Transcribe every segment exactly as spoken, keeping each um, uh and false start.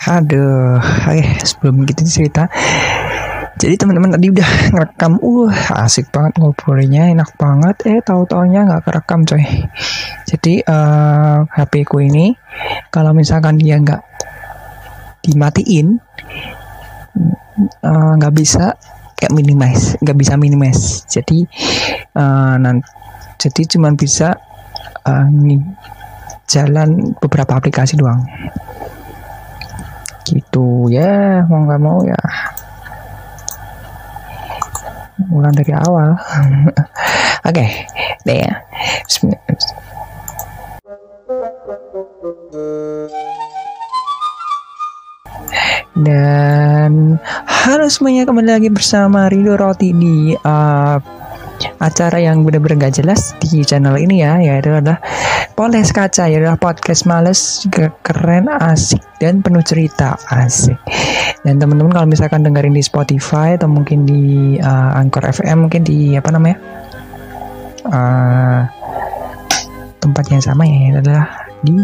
Aduh, eh sebelum kita cerita, jadi teman-teman tadi udah ngerekam, uh asik banget ngobrolnya, enak banget. Eh tahu-taunya nggak kerekam coy. Jadi uh, H P ku ini kalau misalkan dia nggak dimatiin, nggak uh, bisa kayak minimize, nggak bisa minimize. Jadi uh, nanti, jadi cuma bisa uh, jalan beberapa aplikasi doang. Gitu ya, mau nggak mau ya ulang dari awal. Oke, okay, deh ya. Dan halo semuanya, kembali lagi bersama Rido Roti di uh, acara yang benar-benar gak jelas di channel ini ya, yaitu adalah Poles Kaca, yaitu podcast males, keren, asik, dan penuh cerita, asik. Dan teman-teman kalau misalkan dengerin di Spotify atau mungkin di uh, Anchor F M, mungkin di apa namanya uh, tempat yang sama ya, adalah di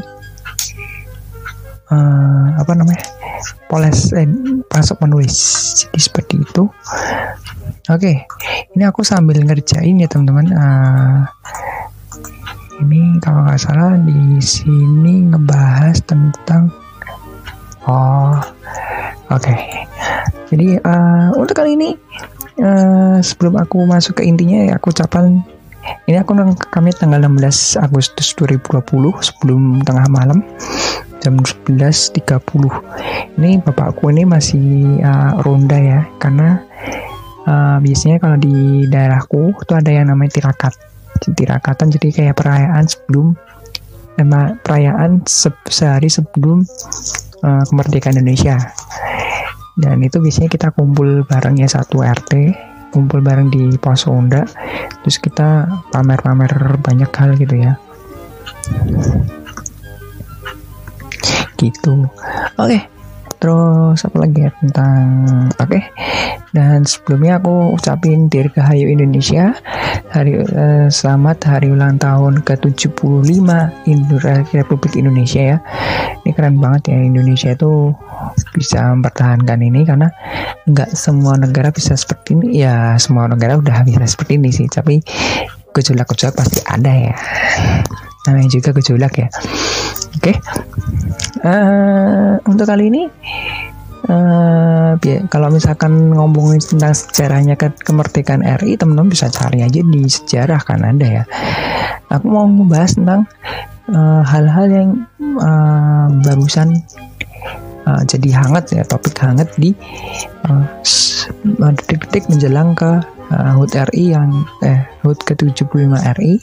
uh, apa namanya Poles eh, masuk menulis. Jadi seperti itu. Oke, ini aku sambil ngerjain ya teman-teman. Uh, ini kalau nggak salah di sini ngebahas tentang oh, oke. Okay. Jadi uh, untuk kali ini uh, sebelum aku masuk ke intinya, ya aku ucapan ini aku kami tanggal enam belas Agustus dua ribu dua puluh sebelum tengah malam jam sebelas tiga puluh. Ini bapakku ini masih uh, ronda ya, karena uh, biasanya kalau di daerahku itu ada yang namanya tirakat. Tirakatan jadi kayak perayaan sebelum emang perayaan se- sehari sebelum uh, kemerdekaan Indonesia. Dan itu biasanya kita kumpul bareng ya, satu R T kumpul bareng di pos ronda, terus kita pamer-pamer banyak hal gitu ya. Gitu. Oke. Okay. Terus apa lagi ya tentang oke. Okay. Dan sebelumnya aku ucapin Dirgahayu Indonesia, hari eh, selamat hari ulang tahun ke tujuh puluh lima Republik Indonesia ya. Ini keren banget ya, Indonesia itu bisa mempertahankan ini, karena nggak semua negara bisa seperti ini. Ya semua negara udah bisa seperti ini sih, tapi gejolak-gejolak pasti ada ya. Namanya juga gejolak ya. Oke. Okay. Uh, untuk kali ini uh, bi- kalau misalkan ngomongin tentang sejarahnya ke kemerdekaan R I, teman-teman bisa cari aja di sejarah, kan ada ya. Aku mau membahas tentang uh, hal-hal yang uh, barusan uh, jadi hangat ya, topik hangat di uh, detik-detik menjelang ke uh, H U T R I yang eh H U T ke tujuh puluh lima R I.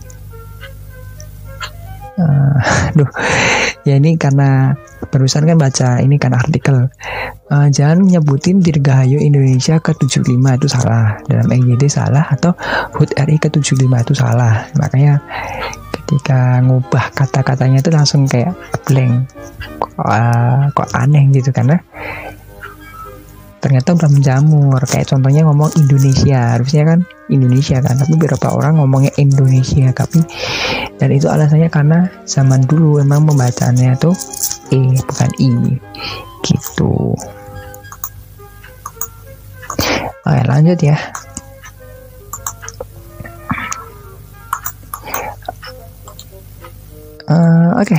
Uh, aduh ya, ini karena barusan kan baca ini kan artikel, uh, jangan menyebutin Dirgahayu Indonesia ke tujuh puluh lima, itu salah, dalam E Y D salah, atau H U T R I ke tujuh puluh lima itu salah. Makanya ketika ngubah kata-katanya itu langsung kayak blank, uh, kok aneh gitu, karena ternyata udah menjamur. Kayak contohnya ngomong Indonesia, harusnya kan Indonesia kan, tapi beberapa orang ngomongnya Indonesia, tapi dan itu alasannya karena zaman dulu emang pembacaannya tuh E bukan I gitu. Oke, lanjut ya. Uh, Oke. Okay.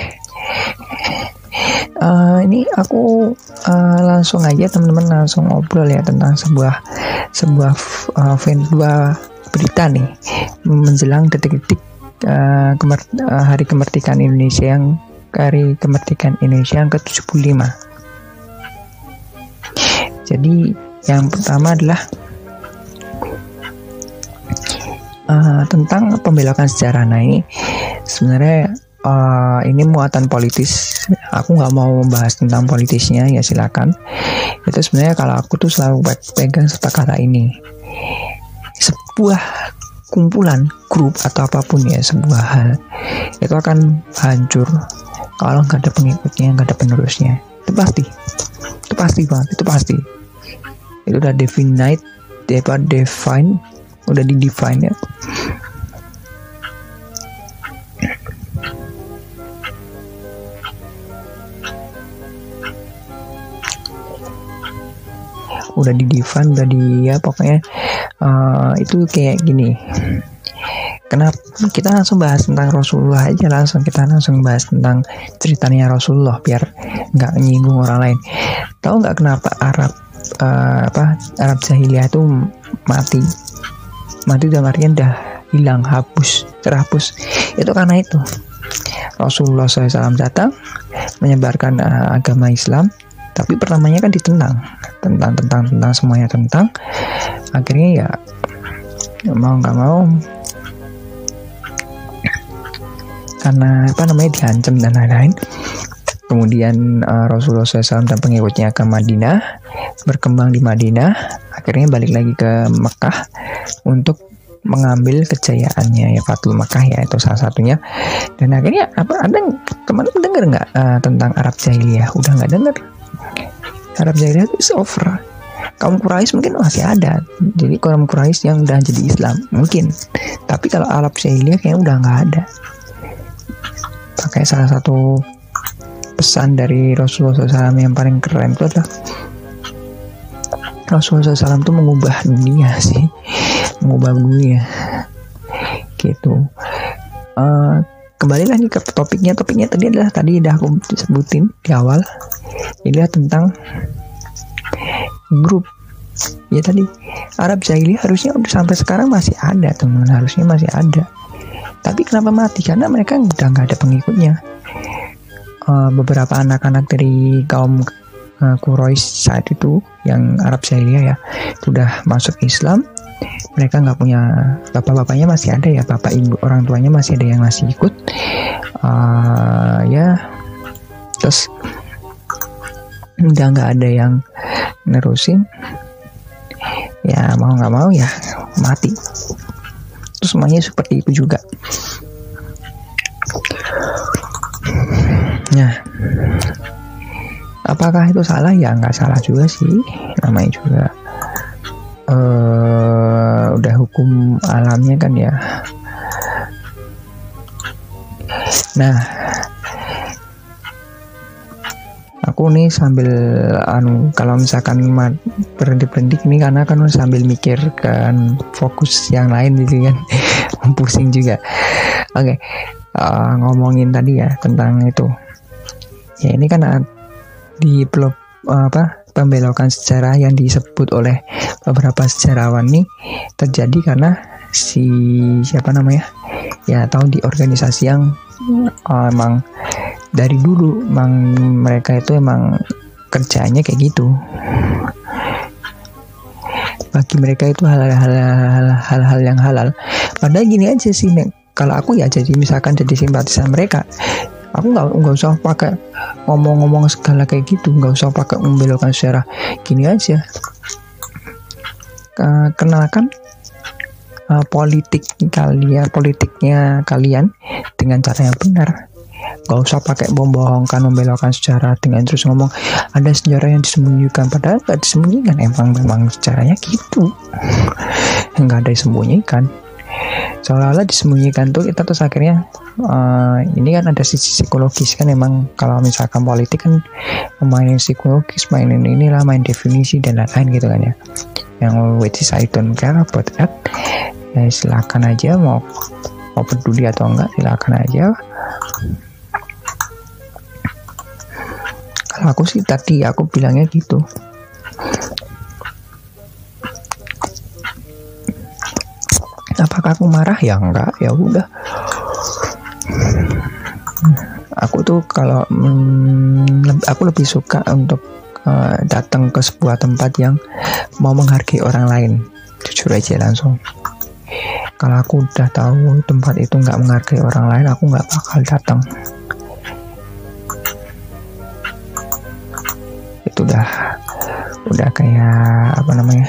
Uh, ini aku uh, langsung aja teman-teman, langsung ngobrol ya tentang sebuah sebuah uh, dua berita nih menjelang detik-detik uh, kemer- uh, hari kemerdekaan Indonesia yang hari kemerdekaan Indonesia yang ke tujuh puluh lima. Jadi yang pertama adalah uh, tentang pembelokan sejarah. Nah ini sebenarnya Uh, ini muatan politis. Aku nggak mau membahas tentang politisnya, ya silakan. Itu sebenarnya kalau aku tuh selalu pegang kata ini, sebuah kumpulan, grup atau apapun ya, sebuah hal itu akan hancur kalau nggak ada pengikutnya, nggak ada penerusnya. Itu pasti, itu pasti banget, itu pasti. Itu udah definite, apa define, udah di define ya. udah di divan, udah di ya pokoknya uh, itu kayak gini. Kenapa kita langsung bahas tentang Rasulullah aja, langsung kita langsung bahas tentang ceritanya Rasulullah biar nggak nyinggung orang lain. Tahu nggak kenapa Arab uh, apa Arab jahiliyah itu mati? Mati dalam artian dah hilang, hapus, terhapus. Itu karena itu Rasulullah shallallahu alaihi wasallam datang menyebarkan uh, agama Islam, tapi pertamanya kan ditentang, tentang tentang tentang semuanya tentang. Akhirnya ya mau nggak mau, karena apa namanya diancam dan lain-lain. Kemudian uh, Rasulullah shallallahu alaihi wasallam dan pengikutnya ke Madinah, berkembang di Madinah, akhirnya balik lagi ke Mekah untuk mengambil kejayaannya, ya Fathul Mekah ya itu salah satunya. Dan akhirnya apa, ada teman-teman dengar nggak uh, tentang Arab jahiliyah? Udah nggak dengar. Arab jahiliyah itu over. Kaum Quraisy mungkin masih ada, jadi kaum Quraisy yang udah jadi Islam mungkin, tapi kalau Arab jahiliyah kayaknya udah nggak ada. Pakai salah satu pesan dari Rasulullah shallallahu alaihi wasallam yang paling keren itu adalah Rasulullah shallallahu alaihi wasallam itu mengubah dunia sih, mengubah dunia gitu. Uh, kembali lagi ke topiknya, topiknya tadi adalah tadi udah aku sebutin di awal, ini tentang grup. Ya tadi Arab jahiliyah harusnya udah sampai sekarang masih ada teman, harusnya masih ada. Tapi kenapa mati? Karena mereka udah nggak ada pengikutnya. Uh, beberapa anak-anak dari kaum uh, Quraisy saat itu yang Arab jahiliyah ya sudah masuk Islam. Mereka nggak punya, bapak-bapaknya masih ada ya, bapak ibu orang tuanya masih ada yang masih ikut. Uh, ya terus udah nggak ada yang nerusin. Ya mau nggak mau ya mati. Terus semuanya seperti itu juga. Nah, apakah itu salah? Ya nggak salah juga sih, namanya juga uh, udah hukum alamnya kan ya. Nah, aku nih sambil anu kalau misalkan berhenti-berhenti ini karena kan sambil mikir kan fokus yang lain gitu kan. Pusing juga. Oke, okay. uh, ngomongin tadi ya tentang itu. Ya ini kan di blog uh, apa pembelokan sejarah yang disebut oleh beberapa sejarawan nih terjadi karena si siapa namanya ya tahu di organisasi yang uh, emang dari dulu emang mereka itu emang kerjanya kayak gitu. Bagi mereka itu hal-hal hal-hal yang halal. Padahal gini aja sih, kalau aku ya jadi misalkan jadi simpatisan mereka, aku nggak nggak usah pakai ngomong-ngomong segala kayak gitu, nggak usah pakai membelokkan sejarah. Gini aja, kenalkan uh, politik kalian, politiknya kalian dengan cara yang benar. Gak usah pakai bohong-bohongkan, membelokkan sejarah dengan terus ngomong ada sejarah yang disembunyikan, padahal gak disembunyikan, emang memang sejarahnya gitu. Gak ada disembunyikan, seolah-olah disembunyikan tuh kita terus akhirnya uh, ini kan ada sisi psikologis kan, emang kalau misalkan politik kan mainin psikologis, mainin inilah, main definisi dan lain-lain gitu kan ya, yang which is I don't care about that. Ya silakan aja mau mau peduli atau enggak, silakan aja. Kalau aku sih tadi aku bilangnya gitu. Apakah aku marah? Ya enggak, ya udah. Aku tuh kalau hmm, aku lebih suka untuk uh, datang ke sebuah tempat yang mau menghargai orang lain. Jujur aja langsung. Kalau aku udah tahu tempat itu nggak menghargai orang lain, aku nggak bakal datang. Itu udah udah kayak apa namanya,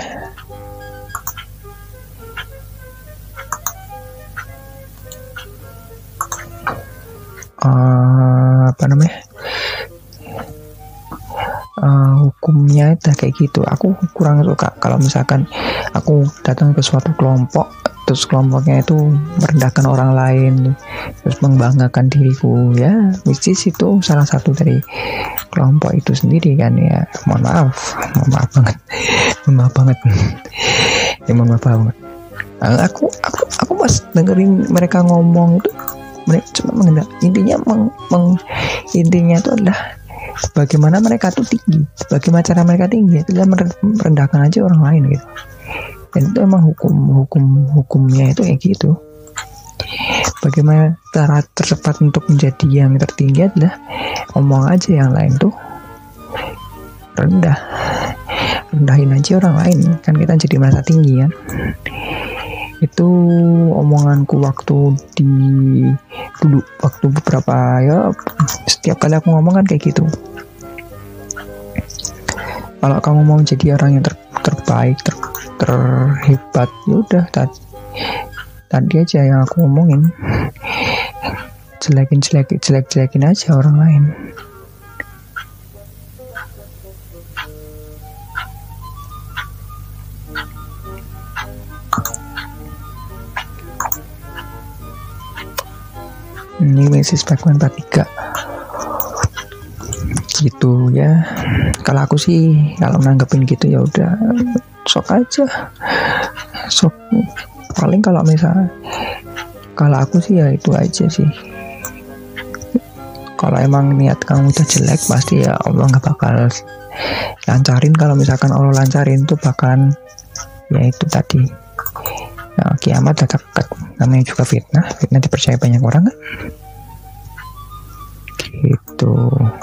uh, apa namanya uh, hukumnya itu kayak gitu. Aku kurang suka kalau misalkan aku datang ke suatu kelompok terus kelompoknya itu merendahkan orang lain, terus membanggakan diriku, ya which is itu salah satu dari kelompok itu sendiri kan ya. Mohon maaf, mohon maaf banget, mohon maaf banget, ya mohon maaf banget. Aku aku aku pas dengerin mereka ngomong itu, mereka cuma mengenal intinya meng, meng, intinya itu adalah bagaimana mereka tuh tinggi, bagaimana cara mereka tinggi, itu merendahkan aja orang lain gitu. Dan itu emang hukum hukum hukumnya itu kayak gitu. Bagaimana cara tercepat untuk menjadi yang tertinggi adalah omong aja yang lain tuh rendah, rendahin aja orang lain, kan kita jadi merasa tinggi kan. Itu omonganku waktu di dulu, waktu beberapa ya setiap kali aku ngomong kan kayak gitu. Kalau kamu mau jadi orang yang ter, terbaik, ter, terhebat, yaudah tadi, tadi aja yang aku ngomongin, jelekin jelekin jelek jelekin aja orang lain. Ini Mrs. Pacman empat tiga gitu ya. Kalau aku sih kalau nanggepin gitu ya udah sok aja, sok. Paling kalau misalnya kalau aku sih ya itu aja sih. Kalau emang niat kamu udah jelek pasti ya Allah nggak bakal lancarin. Kalau misalkan Allah lancarin tuh bakalan ya itu tadi, nah, kiamat dekat, namanya juga fitnah. Fitnah dipercaya banyak orang kan gitu.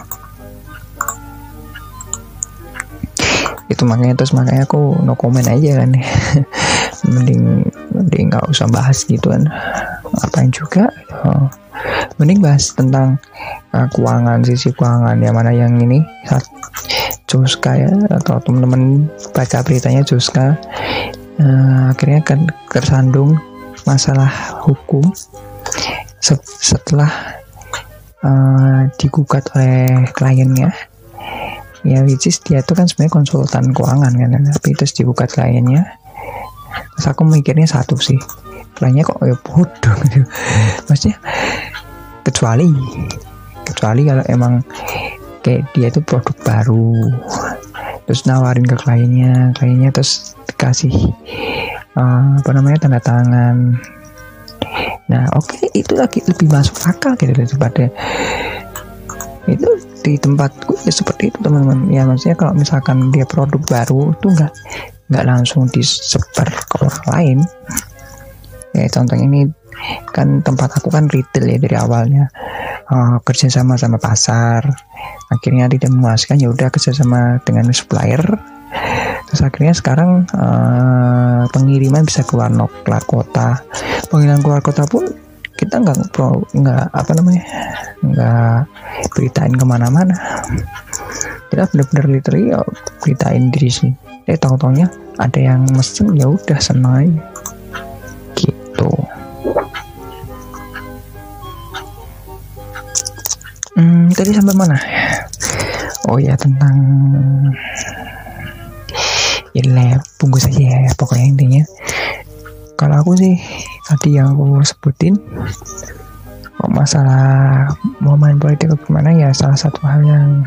Itu makanya terus makanya aku no comment aja kan. mending mending nggak usah bahas gitu kan, ngapain juga. Oh, mending bahas tentang uh, keuangan, sisi keuangan yang mana yang ini saat Joska ya, atau teman-teman baca beritanya Joska uh, akhirnya kan tersandung masalah hukum se- setelah uh, digugat oleh kliennya. Ya which is dia itu kan sebenarnya konsultan keuangan kan, tapi terus digugat kliennya. Terus aku mikirnya satu sih, kliennya kok ya bodoh gitu. Maksudnya kecuali kecuali kalau emang kayak dia itu produk baru terus nawarin ke kliennya, kliennya terus dikasih uh, apa namanya tanda tangan. Nah oke okay, itu lagi lebih masuk akal gitu daripada itu di tempatku ya seperti itu teman-teman. Ya maksudnya kalau misalkan dia produk baru tuh nggak nggak langsung disebar ke orang lain. Ya contohnya ini kan tempat aku kan retail ya dari awalnya, uh, kerja sama sama pasar, akhirnya tidak memuaskan ya udah kerja sama dengan supplier, terus akhirnya sekarang uh, pengiriman bisa keluar keluar kota. Pengiriman keluar kota pun kita nggak pro nggak apa namanya nggak beritain kemana-mana, kita benar-benar literally ya, beritain diri sih. Eh tahu-taunya ada yang mesen ya udah senang gitu. Hmm, tadi sampai mana? Oh ya tentang ya bungkus aja ya pokoknya intinya. Kalau aku sih tadi yang aku sebutin masalah mau main politik atau gimana ya salah satu hal yang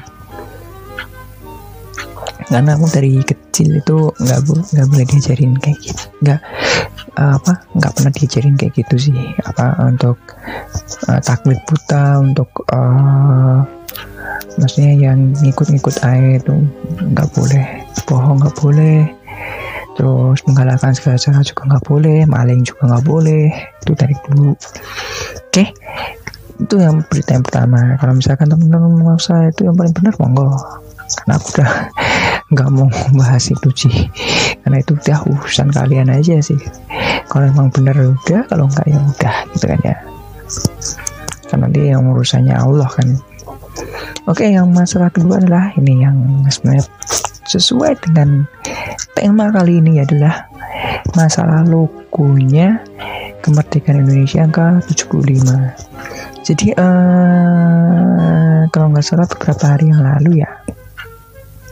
karena aku dari kecil itu nggak nggak boleh diajarin kayak gitu, nggak apa nggak pernah diajarin kayak gitu sih, apa untuk uh, taklid buta, untuk uh, maksudnya yang ngikut-ngikut aja itu nggak boleh, bohong nggak boleh, terus menggalakkan segala cara juga nggak boleh, maling juga nggak boleh, itu dari dulu. Oke okay? Itu yang berita yang pertama. Kalau misalkan teman-teman merasa itu yang paling benar monggo, karena aku udah nggak mau bahas itu sih, karena itu udah urusan kalian aja sih. Kalau emang benar udah, kalau enggak ya udah gitu kan ya, karena dia yang urusannya Allah kan. Oke, yang masalah kedua adalah ini yang sebenarnya sesuai dengan tema kali ini adalah masalah logonya kemerdekaan Indonesia ke tujuh puluh lima. Jadi uh, kalau nggak salah beberapa hari yang lalu ya,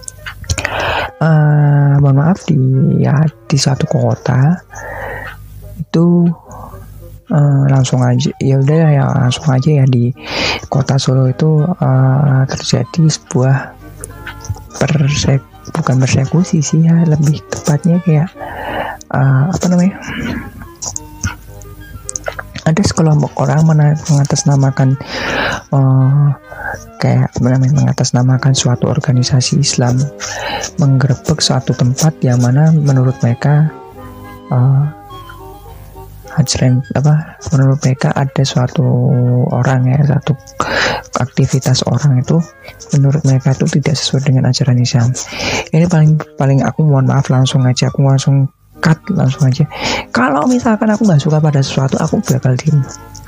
uh, mohon maaf di ya di suatu kota itu uh, langsung aja ya udah ya langsung aja ya di kota Solo itu uh, terjadi sebuah persek bukan persekusi sih ya, lebih tepatnya kayak uh, apa namanya, ada sekelompok orang mengatasnamakan uh, kayak namanya mengatasnamakan suatu organisasi Islam menggerebek suatu tempat yang mana menurut mereka uh, Hajren apa menurut mereka ada suatu orang ya satu aktivitas orang itu menurut mereka itu tidak sesuai dengan ajaran Islam. Ini paling paling aku mohon maaf langsung aja aku langsung cut langsung aja. Kalau misalkan aku nggak suka pada sesuatu aku bakal diem.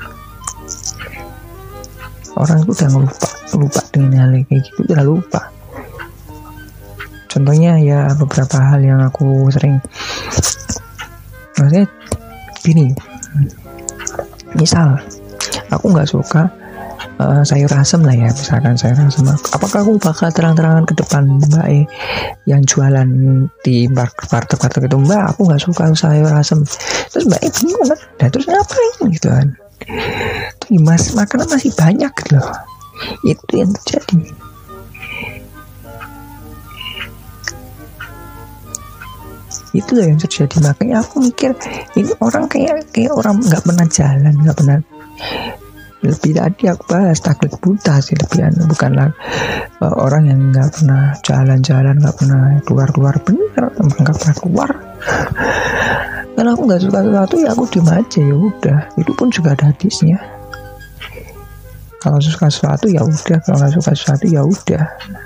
Orang itu udah lupa lupa dengan hal kayak gitu udah lupa. Contohnya ya beberapa hal yang aku sering maksudnya gini, misal aku nggak suka uh, sayur asem lah ya, misalkan sayur asem, apakah aku bakal terang-terangan ke depan Mbak E yang jualan di warteg-warteg itu, Mbak aku nggak suka sayur asem, terus Mbak E bingung kan, nah terus ngapain gitu kan, tuh mas makanan masih banyak gitu loh, itu yang terjadi. Itu lah yang terjadi, makanya aku mikir ini orang kayak kayak orang nggak pernah jalan, nggak pernah, lebih tadi aku bahas taklid buta sih lebih, bukanlah uh, orang yang nggak pernah jalan-jalan, nggak pernah keluar-keluar, bener emang nggak pernah keluar. Kalau aku nggak suka sesuatu ya aku diem aja, ya udah, itu pun juga ada hadisnya. Kalau suka sesuatu ya udah, kalau nggak suka sesuatu ya udah.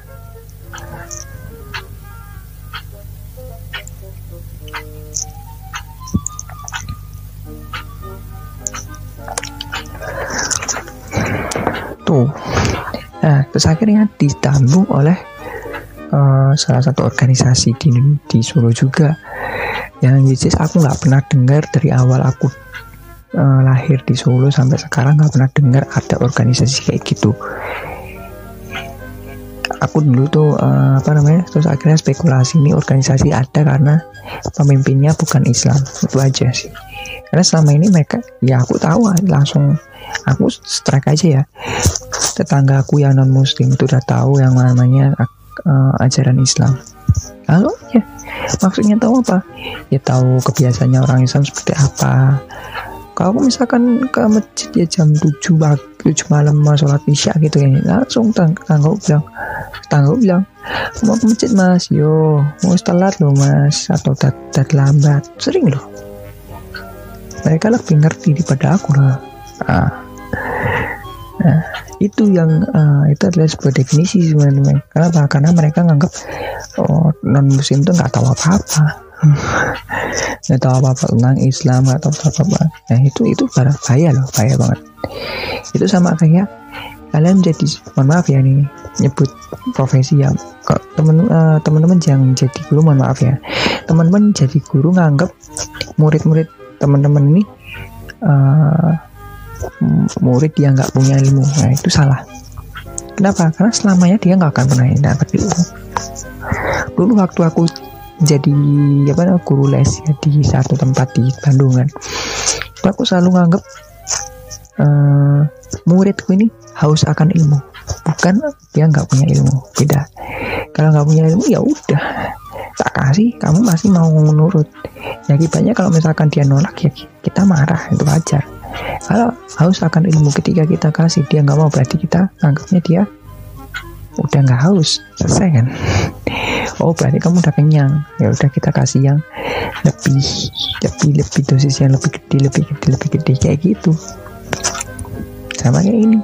Nah, terus akhirnya ditambung oleh uh, salah satu organisasi di, di Solo juga, yang jelas aku nggak pernah dengar dari awal aku uh, lahir di Solo sampai sekarang, nggak pernah dengar ada organisasi kayak gitu. Aku dulu tuh uh, apa namanya, terus akhirnya spekulasi ini organisasi ada karena pemimpinnya bukan Islam, itu aja sih. Karena selama ini mereka, ya aku tahu langsung, aku strike aja ya, tetangga aku yang non muslim itu udah tahu yang namanya uh, ajaran Islam. Lalu ya maksudnya tahu apa? Ya tahu kebiasaannya orang Islam seperti apa. Kalau aku misalkan ke masjid ya jam tujuh tujuh malam mau sholat isya gitu ya, langsung tetangga bilang, tetangga bilang mau ke masjid mas, yo mau telat loh mas, atau dat, dat lambat, sering loh. Mereka lebih ngerti daripada aku lah. Nah, nah itu yang uh, itu adalah sebuah definisi sebenarnya. Kenapa? Karena mereka nganggap oh, non muslim itu nggak tahu apa-apa, nggak tahu apa-apa tentang Islam, nggak tahu apa-apa. Nah itu itu bahaya loh, bahaya banget. Itu sama kayak kalian jadi, mohon maaf ya nih nyebut profesi ya, temen uh, teman-teman yang jadi guru, mohon maaf ya, teman-teman jadi guru nganggap murid-murid teman-teman ini uh, murid yang nggak punya ilmu. Nah itu salah. Kenapa? Karena selamanya dia nggak akan pernah dapat ilmu. Dulu waktu aku jadi apa namanya guru les ya di satu tempat di Bandung kan, aku selalu nganggap uh, muridku ini haus akan ilmu, bukan dia nggak punya ilmu. Beda. Kalau nggak punya ilmu ya udah tak kasih, kamu masih mau menurut. Ya akibatnya kalau misalkan dia nolak ya kita marah, itu wajar. Kalau haus akan ilmu, ketika kita kasih dia nggak mau, berarti kita anggapnya dia udah nggak haus, selesai kan. Oh berarti kamu udah kenyang, ya udah kita kasih yang lebih lebih lebih dosis yang lebih gede, lebih gede, lebih gede kayak gitu. Sama kayak ini.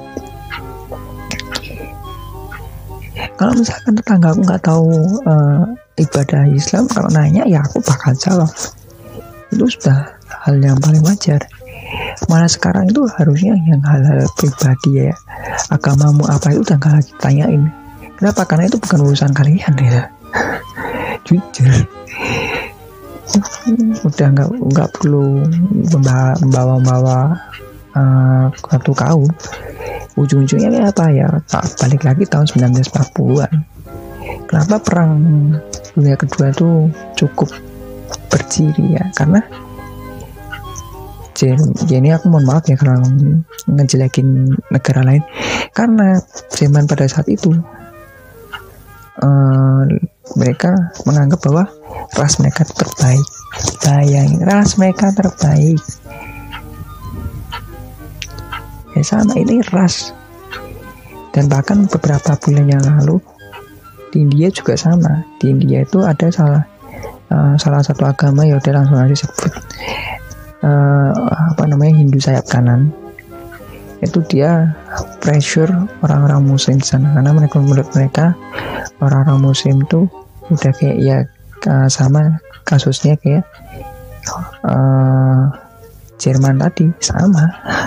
Kalau misalkan tetangga aku nggak tahu uh, ibadah Islam, kalau nanya ya aku bakal jawab. Itu sudah hal yang paling wajar. Malah sekarang itu harusnya yang hal-hal pribadi ya, agamamu apa itu udah gak lagi tanyain. Kenapa? Karena itu bukan urusan kalian ya. Jujur, udah nggak nggak perlu membawa-bawa uh, satu kaum. Ujung-ujungnya ini apa ya? Balik lagi tahun sembilan belas empat puluhan. Kenapa perang Dunia kedua tuh cukup berdiri ya, karena ya ini aku mohon maaf ya kalau ngejelekin negara lain, karena Jerman pada saat itu uh, mereka menganggap bahwa ras mereka terbaik. Bayangin, ras mereka terbaik. Ya sama, ini ras. Dan bahkan beberapa bulan yang lalu di India juga sama. Di India itu ada salah uh, salah satu agama, ya udah langsung aja sebut uh, apa namanya, Hindu sayap kanan. Itu dia pressure orang-orang muslim di sana, karena mereka menurut mereka orang-orang muslim tuh udah kayak ya uh, sama kasusnya kayak uh, Jerman tadi, sama.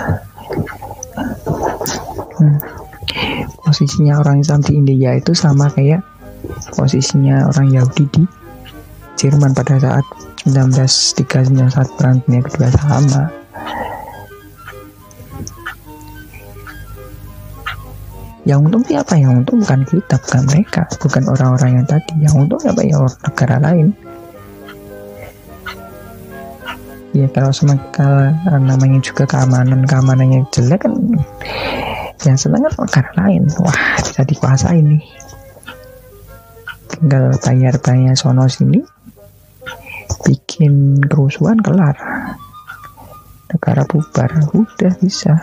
hmm. Posisinya orang Islam di India itu sama kayak posisinya orang Yahudi di Jerman pada saat seribu sembilan ratus tiga puluh sembilan saat Perang Dunia Kedua, sama. Yang untung siapa? Yang untung bukan kita, bukan mereka, bukan orang-orang yang tadi. Yang untung siapa? Ya orang negara lain. Ya kalau semakal namanya juga keamanan keamanannya jelek kan, yang senang kan negara lain. Wah, bisa dikuasai nih, tinggal bayar-bayar sono sini, bikin kerusuhan, kelar, negara bubar, udah bisa.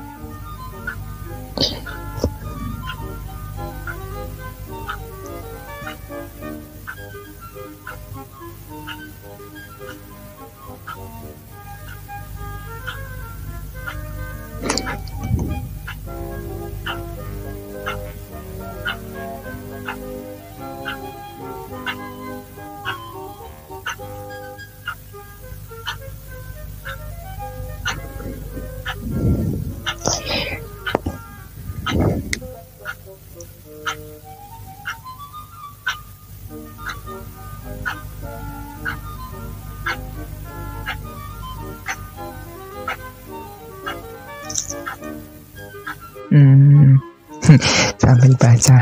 Hmm, sambil baca.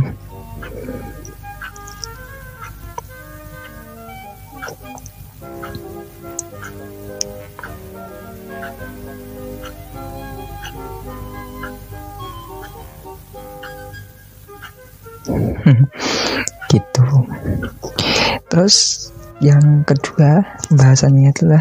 Gitu. Terus yang kedua bahasanya adalah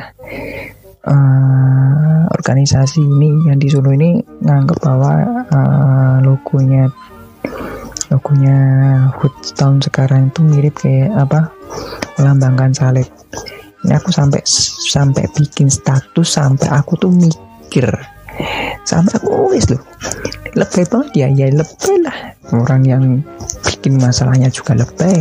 uh, organisasi ini yang di Solo ini nganggap bahwa uh, logonya logonya H U T tahun sekarang itu mirip kayak apa, melambangkan salib. Ini aku sampai sampai bikin status, sampai aku tuh mikir, sampai aku nulis loh, lebay banget ya, ya lebay lah, orang yang bikin masalahnya juga lebay.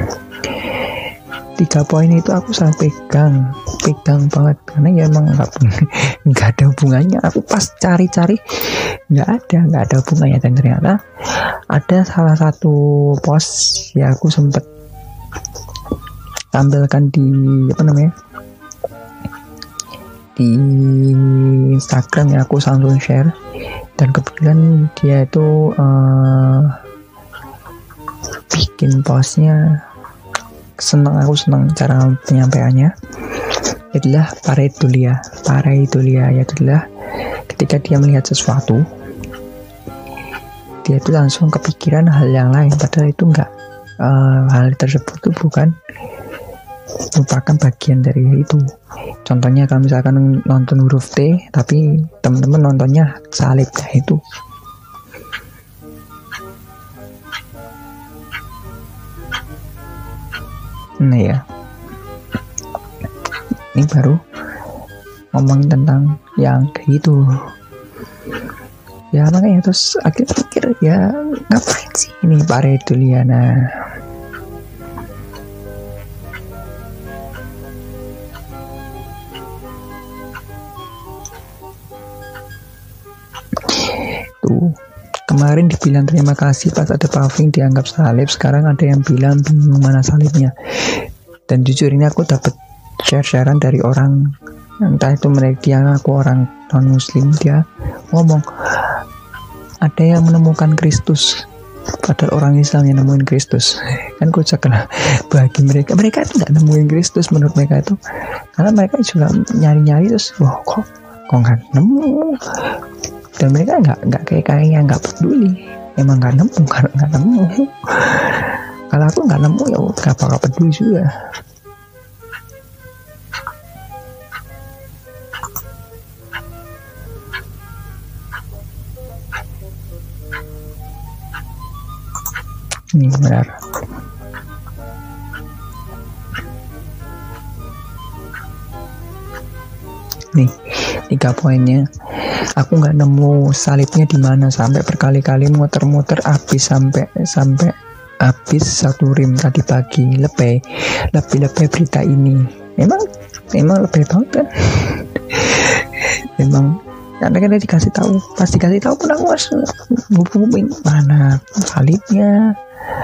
Tiga poin itu aku sampai pegang pegang banget, karena ya emang nggak nggak ada hubungannya. Aku pas cari-cari nggak ada nggak ada hubungannya, dan ternyata ada salah satu post ya aku sempet tampilkan di apa namanya di Instagram, ya aku langsung share, dan kebetulan dia itu uh, bikin postnya senang, aku senang cara penyampaiannya. Itulah pareidolia. Pareidolia ya itulah ketika dia melihat sesuatu, dia itu langsung kepikiran hal yang lain, padahal itu enggak, uh, hal tersebut itu bukan merupakan bagian dari itu. Contohnya kalau misalkan nonton huruf T tapi teman-teman nontonnya salib, ya itu. Nah ya, ini baru ngomongin tentang yang kayak gitu. Ya makanya terus akhirnya pikir, ya ngapain sih ini pareidolia. Nah tuh, kemarin dibilang terima kasih pas ada paving dianggap salib, sekarang ada yang bilang bingung mana salibnya. Dan jujur ini aku dapat share-sharean dari orang, entah itu mereka dia aku orang non muslim, dia ngomong ada yang menemukan Kristus padahal orang Islam yang nemuin Kristus. Kan kocak lah bagi mereka. Mereka itu nggak nemuin Kristus menurut mereka itu, karena mereka juga nyari-nyari terus, wah kok kok nggak nemu. Dan mereka nggak nggak kayak kayaknya nggak peduli, emang nggak nemu karena nggak nemu. Kalau aku nggak nemu ya nggak bakal peduli juga. Ini benar. Nih tiga poinnya. Aku nggak nemu salibnya di mana, sampai berkali-kali muter-muter habis sampai sampai habis satu rim tadi pagi. Lebih lebih lebih berita ini. Memang memang lebih banget kan. Memang karena kan dikasih tahu, pas dikasih tahu pun aku harus ngubungin mana salibnya.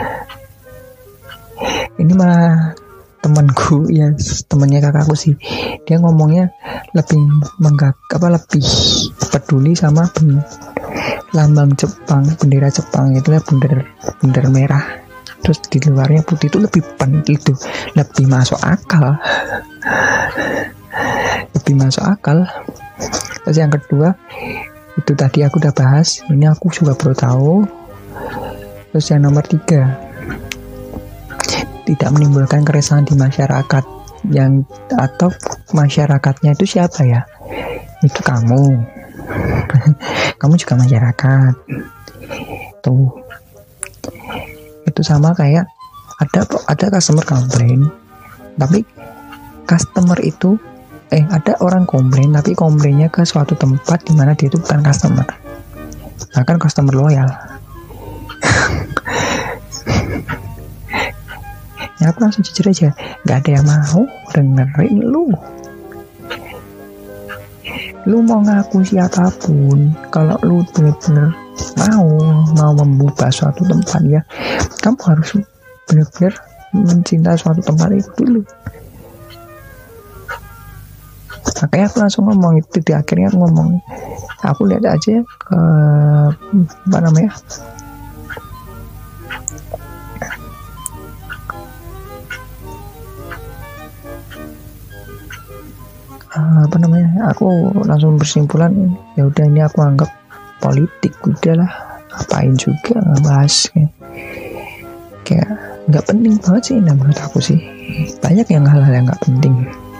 Ini malah temanku ya, temannya kakakku sih, dia ngomongnya lebih menggak apa lebih peduli sama ben, lambang Jepang, bendera Jepang itu lah, bendera bendera merah terus di luarnya putih, itu lebih penting, itu lebih masuk akal. Lebih masuk akal. Terus yang kedua itu tadi aku udah bahas, ini aku juga baru tahu. Terus yang nomor tiga, tidak menimbulkan keresahan di masyarakat. Yang atau masyarakatnya itu siapa ya? Itu kamu. Kamu juga masyarakat. Tuh. Itu sama kayak ada ada customer komplain, tapi customer itu eh ada orang komplain tapi komplainnya ke suatu tempat di mana dia itu bukan customer. Bahkan customer loyal. Ya aku langsung jujur aja, nggak ada yang mau dengerin lu. Lu mau ngaku siapapun, kalau lu bener-bener mau mau membuka suatu tempat ya, kamu harus bener-bener mencintai suatu tempat itu dulu. Makanya aku langsung ngomong itu, di akhirnya aku ngomong, aku lihat aja ke apa namanya, apa namanya aku langsung bersimpulan, ya udah ini aku anggap politik, udahlah ngapain juga ngebahas kayak kayak nggak penting banget sih. Nah menurut aku sih banyak yang hal-hal yang nggak penting,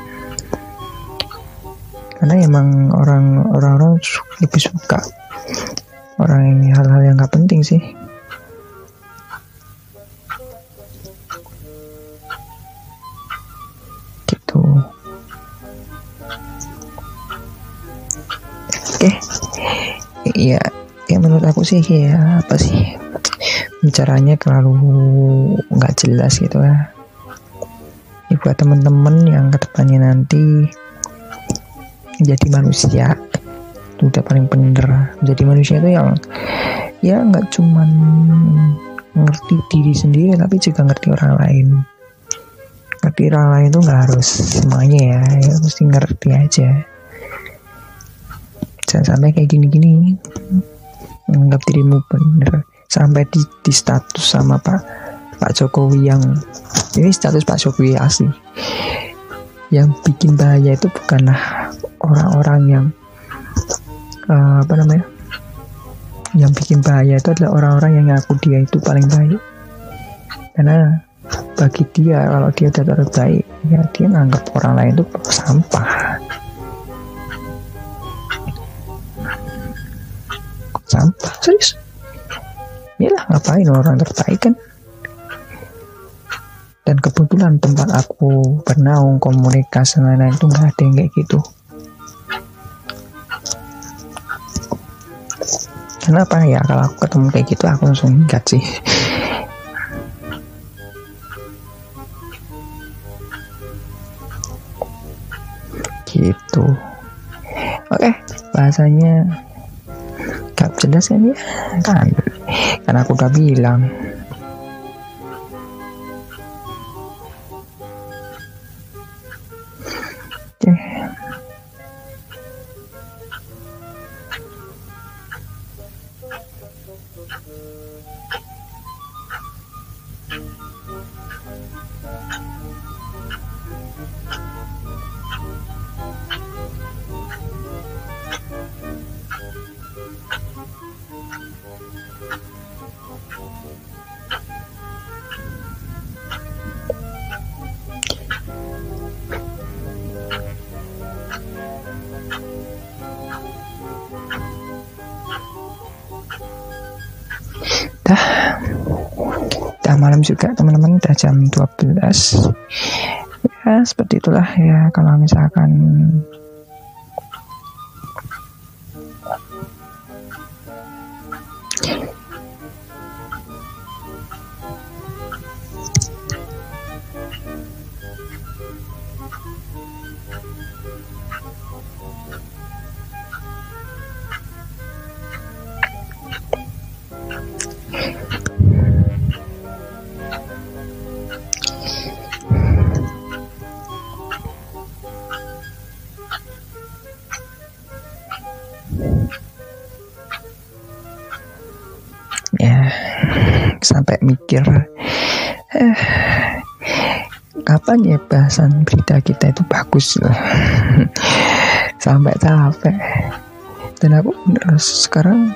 karena emang orang orang-orang lebih suka orang yang hal-hal yang nggak penting sih. Oke, ya, ya menurut aku sih ya apa sih, bicaranya terlalu nggak jelas gitu ya. Ya buat teman-teman yang kedepannya nanti jadi manusia itu udah paling bener. Jadi manusia itu yang ya nggak cuman ngerti diri sendiri, tapi juga ngerti orang lain. Ngerti orang lain itu nggak harus semuanya ya, ya mesti ngerti aja. Jangan sampai kayak gini-gini menganggap dirimu bener, sampai di, di status sama Pak Pak Jokowi, yang ini status Pak Jokowi asli. Yang bikin bahaya itu bukanlah orang-orang yang uh, apa namanya, yang bikin bahaya itu adalah orang-orang yang ngaku dia itu paling baik. Karena bagi dia, kalau dia udah terbaik, ya dia nganggap orang lain itu sampah. Sampah, serius. Yalah, ngapain orang terbaik kan. Dan kebetulan tempat aku bernaung, komunikasi dan lain-lain itu nggak ada yang kayak gitu. Kenapa ya, kalau aku ketemu kayak gitu aku langsung ingat sih. Gitu. Oke, bahasanya gak jelas kan ya, kan kan aku udah bilang. Oke. malam juga teman-teman, udah jam dua belas. Ya seperti itulah ya, kalau misalkan ya sampai mikir eh, kapan ya bahasan berita kita itu bagus loh. Sampai capek. Dan aku bener sekarang,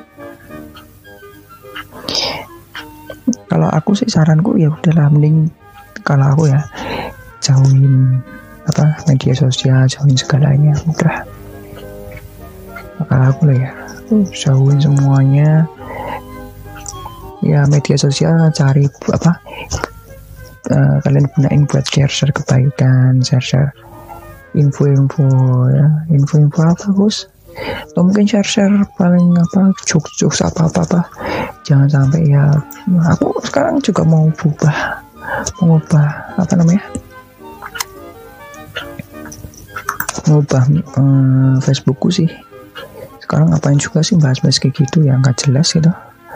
kalau aku sih saranku ya udahlah, mending kalau aku ya jauhin apa media sosial, jauhin segalanya udah. Kalau aku lah ya jauhin semuanya. Ya media sosial cari apa uh, kalian gunain buat share-share kebaikan, share-share info-info ya, info-info apa Gus, atau mungkin share-share paling apa jokes-jokes apa-apa. Jangan sampai ya, aku sekarang juga mau berubah, mengubah apa namanya mengubah uh, Facebookku sih. Sekarang ngapain juga sih bahas-bahas kayak gitu yang gak jelas gitu.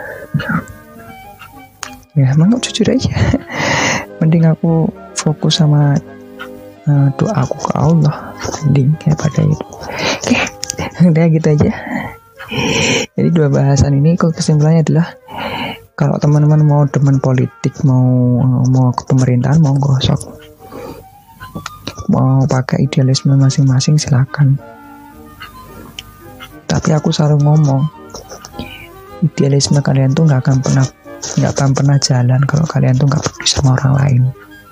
Ya emang jujur aja. Mending aku fokus sama uh, doaku ke Allah, mending kayak pada itu. Oke, udah gitu aja. Jadi dua bahasan ini kok kesimpulannya adalah, kalau teman-teman mau demen politik, mau mau ke pemerintahan, mau gosok, mau pakai idealisme masing-masing silakan. Tapi aku selalu ngomong, idealisme kalian tuh nggak akan pernah nggak akan pernah jalan kalau kalian tuh nggak peduli sama orang lain.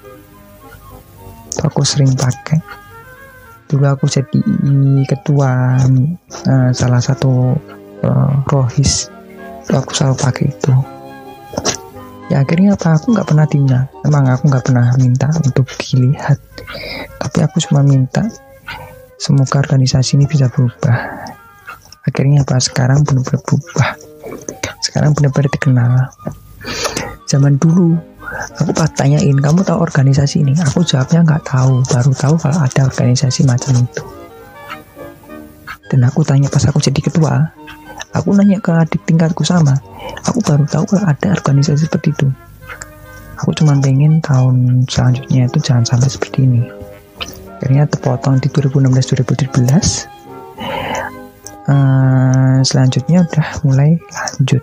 Itu aku sering pakai. Dulu aku jadi ketua uh, salah satu uh, rohis, itu aku selalu pakai itu. Ya akhirnya apa, aku nggak pernah tinggal. Emang aku nggak pernah minta untuk dilihat, tapi aku cuma minta semoga organisasi ini bisa berubah. Akhirnya apa, sekarang benar-benar berubah. Sekarang benar-benar dikenal. Zaman dulu aku pas tanyain, kamu tahu organisasi ini? Aku jawabnya nggak tahu, baru tahu kalau ada organisasi macam itu. Dan aku tanya pas aku jadi ketua, aku nanya ke adik tingkatku sama, aku baru tahu kalau ada organisasi seperti itu. Aku cuma pengen tahun selanjutnya itu jangan sampai seperti ini. Akhirnya terpotong di dua ribu enam belas dua ribu tujuh belas. Uh, selanjutnya udah mulai lanjut.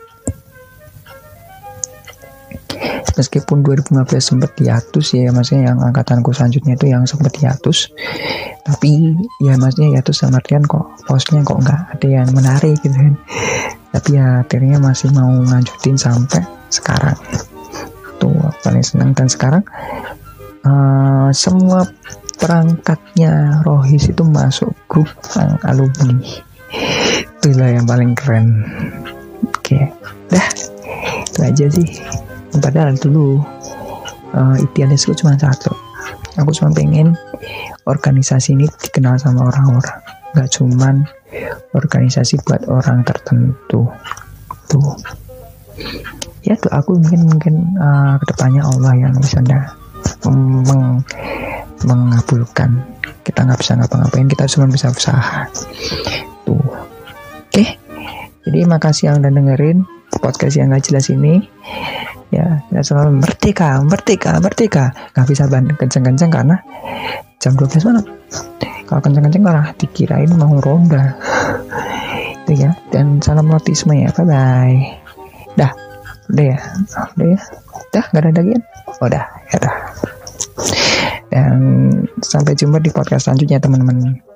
Meskipun dua ribu lima belas sempat hiatus ya, maksudnya yang angkatanku selanjutnya itu yang sempat hiatus, tapi ya maksudnya hiatus sama artian kok posnya kok nggak ada yang menarik gitu kan. Tapi ya akhirnya masih mau lanjutin sampai sekarang. Tuh aku paling senang. Dan sekarang uh, semua perangkatnya rohis itu masuk grup alumni. Itulah yang paling keren. Oke, dah itu aja sih. Padahal dulu uh, idealisku cuma satu, aku cuma pengen organisasi ini dikenal sama orang-orang, nggak cuman organisasi buat orang tertentu. Tuh ya, doaku mungkin mungkin uh, kedepannya Allah yang bisa meng mengabulkan. Kita nggak bisa ngapa-ngapain, kita cuma bisa usaha. Tuh, oke. Jadi makasih yang udah dengerin podcast yang gak jelas ini. Ya, kita selalu merdeka, merdeka, merdeka. Gak bisa kenceng-kenceng karena jam dua belas malam. Kalau kenceng-kenceng malah dikirain mau ronda. Itu ya. Dan salam notisme ya. Bye bye. Dah, udah ya, udah ya. Dah, gak ada lagi kan? Oh, dah, ya dah. Dan sampai jumpa di podcast selanjutnya teman-teman.